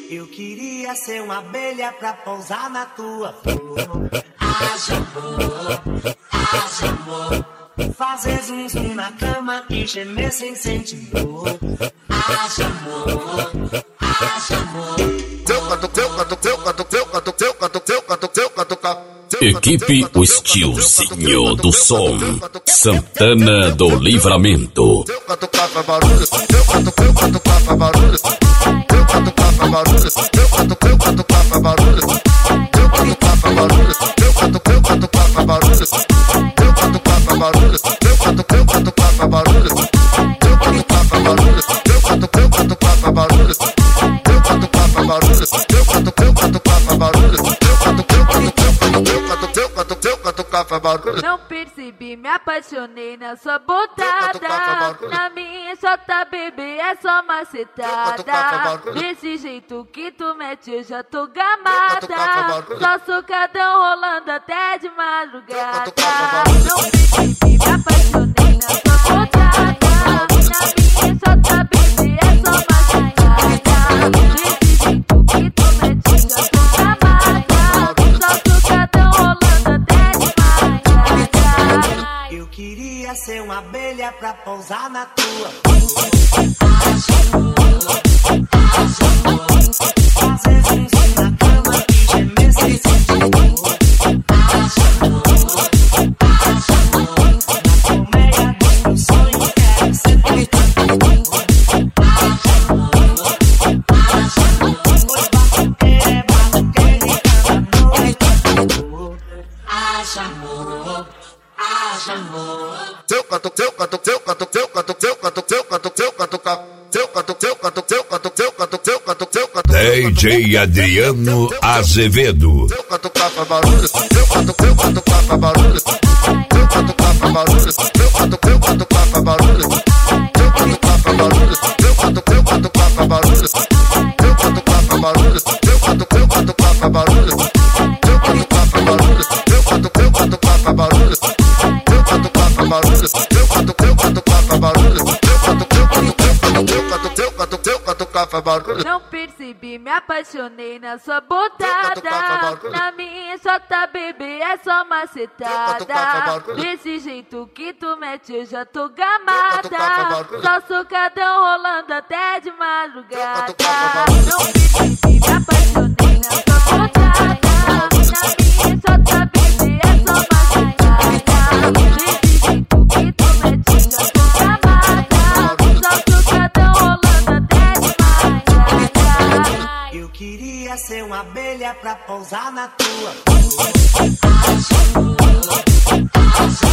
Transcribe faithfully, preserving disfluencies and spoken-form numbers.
Eu queria ser uma abelha pra pousar na tua flor. Haja amor, haja amor. Fazer zum zum na cama e gemer sem sentir dor. Haja amor, haja amor. Equipe O Estilzinho do Som, Santana do Livramento. Não percebi, me apaixonei na sua botada. Na minha xota, bebê, é só macetada. Desse jeito que tu mete, eu já tô gamada. Só socadão rolando até de madrugada. Não percebi, me apaixonei na sua botada. Na minha xota, bebê, é só macetada. Desse jeito que tu mete, eu já tô gamada. Só socadão rolando até de madrugada. Eu queria ser uma abelha pra pousar na tua. Fazer zum zum na cama e gemer sem sentir dor. Haja amor, haja amor. Na colmeia dos meus sonhos quero ser teu cantor. Haja amor, haja amor. Pois batuqueiro é batuqueiro e cada noite amor. Haja amor, haja amor. D J Adriano Azevedo. Não percebi, me apaixonei na sua botada. Na minha xota, bebê, é só macetada. Desse jeito que tu mete, eu já tô gamada. Só socadão rolando até de madrugada. Não percebi, me apaixonei na sua botada. Na minha xota, bebê, é só macetada. Desse jeito que tu mete, eu já tô gamada. Só socadão rolando até de madrugada. Eu queria ser uma abelha pra pousar na tua. Haja amor, haja